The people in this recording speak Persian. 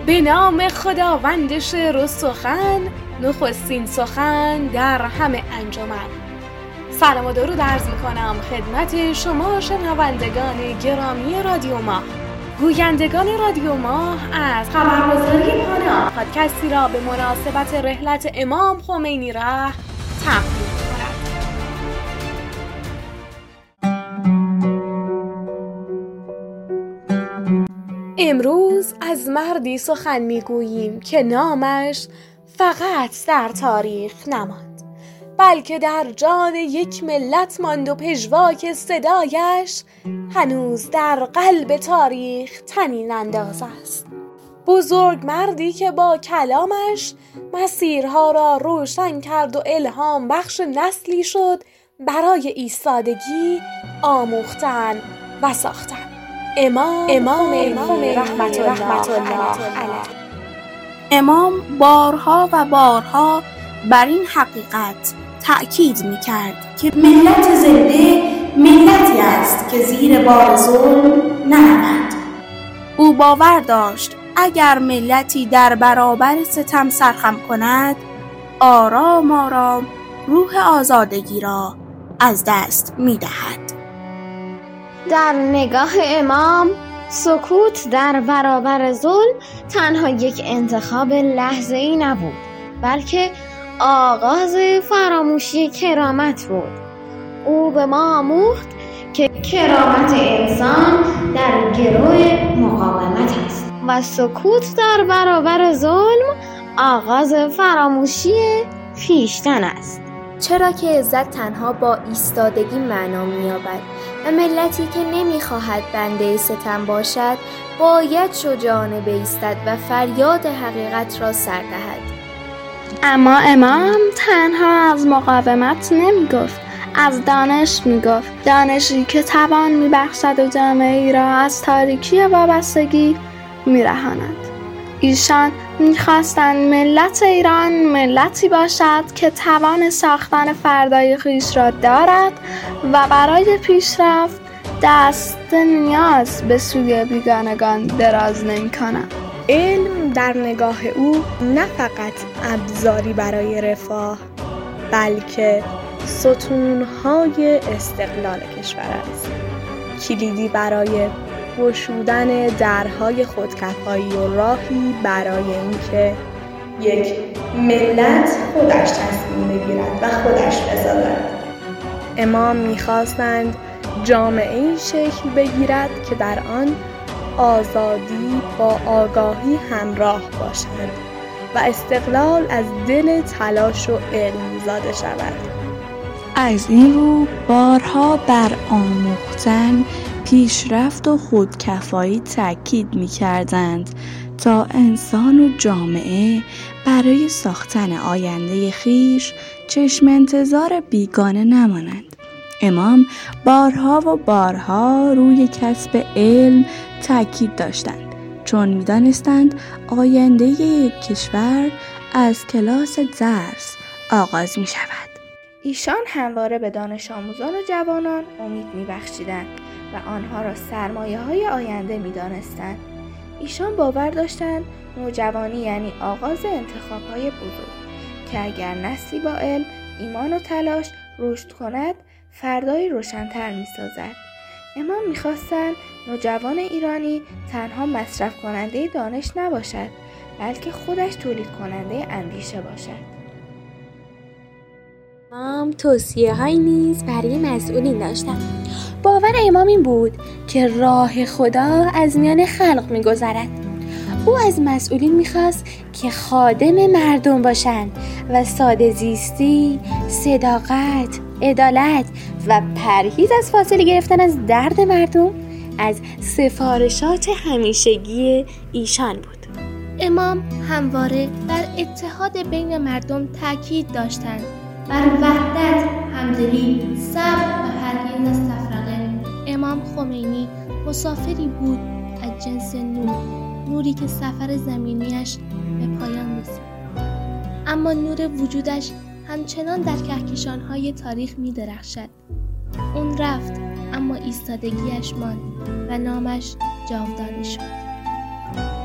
به نام خداوند شعر و سخن، نخستین سخن در همه انجمن. سلام و درود عرض میکنم خدمت شما شنوندگان گرامی رادیو ماه. گویندگان رادیو ماه از خبرگزاری پانا پادکستی را به مناسبت رحلت امام خمینی ره تقدیم می‌کند. امروز از مردی سخن میگوییم که نامش فقط در تاریخ نماند، بلکه در جان یک ملت ماند و پژواک صدایش هنوز در قلب تاریخ طنین انداز است. بزرگ مردی که با کلامش مسیرها را روشن کرد و الهام بخش نسلی شد برای ایستادگی، آموختن و ساختن. امام رحمت الله علیه. امام بارها و بارها بر این حقیقت تأکید می‌کرد که ملت زنده ملتی است که زیر بار ظلم نرود. او باور داشت اگر ملتی در برابر ستم سرخم کند، آرام آرام روح آزادگی را از دست می‌دهد. در نگاه امام سکوت در برابر ظلم تنها یک انتخاب لحظه‌ای نبود، بلکه آغاز فراموشی کرامت بود. او به ما آموخت که کرامت انسان در گروه مقاومت است و سکوت در برابر ظلم آغاز فراموشی خویشتن است. چرا که عزت تنها با ایستادگی معنا می‌یابد و ملتی که نمی‌خواهد بنده ستم باشد باید شجاعانه بایستد و فریاد حقیقت را سر دهد. اما امام تنها از مقاومت نمی‌گفت، از دانش می‌گفت، دانشی که توان می‌بخشد و جامعه‌ای را از تاریکی وابستگی می‌رهاند. ایشان می‌خواستند ملت ایران ملتی باشد که توان ساختن فردای خویش را دارد و برای پیشرفت دست نیاز به سوی بیگانگان دراز نمی‌کند. علم در نگاه او نه فقط ابزاری برای رفاه، بلکه ستون‌های استقلال کشور است. کلیدی برای گشودن درهای خودکفایی و راهی برای اینکه یک ملت خودش تصمیم بگیرد و خودش بسازد. امام می‌خواستند جامعه‌ای شکل بگیرد که در آن آزادی با آگاهی همراه باشد و استقلال از دل تلاش و علم زاده شود. از این رو بارها بر آموختن، پیشرفت و خودکفایی تأکید می‌کردند تا انسان و جامعه برای ساختن آینده خویش چشم انتظار بیگانه نمانند. امام بارها و بارها روی کسب علم تأکید داشتند، چون می‌دانستند آینده یک کشور از کلاس درس آغاز می‌شود. ایشان همواره به دانش آموزان و جوانان امید می‌بخشیدند و آنها را سرمایه‌های آینده می‌دانستند. ایشان باور داشتند نوجوانی یعنی آغاز انتخاب‌های بزرگ که اگر نسلی با علم، ایمان و تلاش رشد کند، فردایی روشن‌تر می‌سازد. امام می‌خواستند نوجوان ایرانی تنها مصرف کننده دانش نباشد، بلکه خودش تولید کننده اندیشه باشد. امام توصیه‌هایی نیز برای مسئولین داشتند. باور امام این بود که راه خدا از میان خلق می‌گذرد. او از مسئولین می‌خواست که خادم مردم باشند و ساده زیستی، صداقت، عدالت و پرهیز از فاصله گرفتن از درد مردم از سفارشات همیشگی ایشان بود. امام همواره بر اتحاد بین مردم تاکید داشتند، بر وحدت، همدلی، صبر و پرهیز از تفرقه. امام خمینی مسافری بود از جنس نور، نوری که سفر زمینیش به پایان رسید، اما نور وجودش همچنان در کهکشان‌های تاریخ می‌درخشد. اون رفت اما ایستادگیش ماند و نامش جاودانه شد.